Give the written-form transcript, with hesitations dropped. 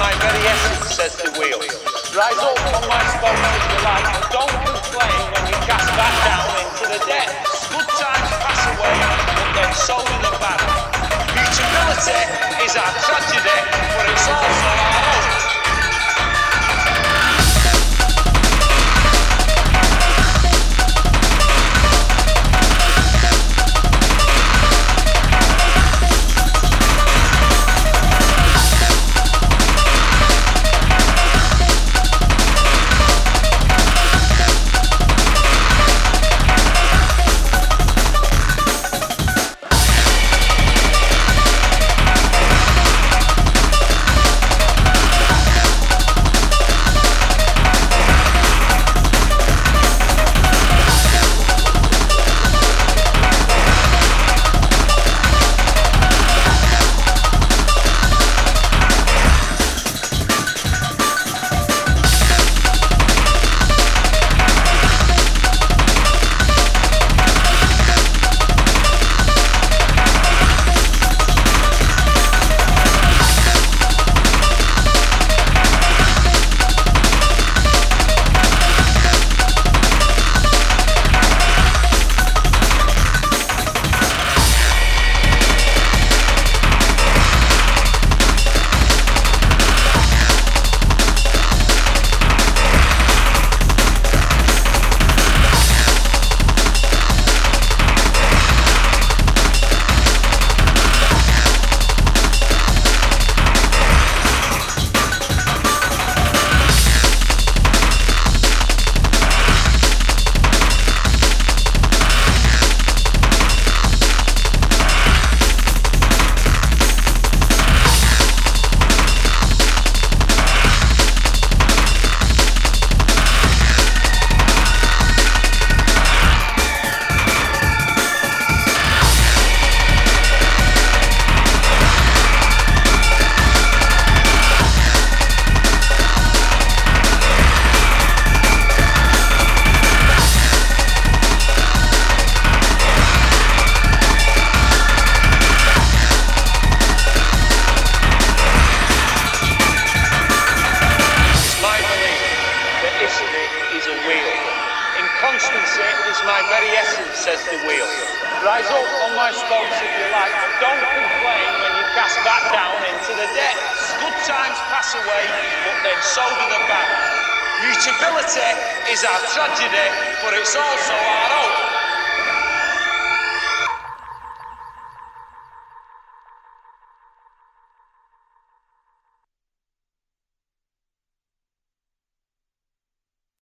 my very essence, says the wheel. Rise up on my spokes if you like, but don't complain when you cast back down into the depths. Good times pass away, but then so do the bad. Mutability is our tragedy, but it's also our hope. Constancy is my very essence, says the wheel. Rise up on my spokes if you like, but don't complain when you cast back down into the depths. Good times pass away, but then so do the bad. Mutability is our tragedy, but it's also our hope.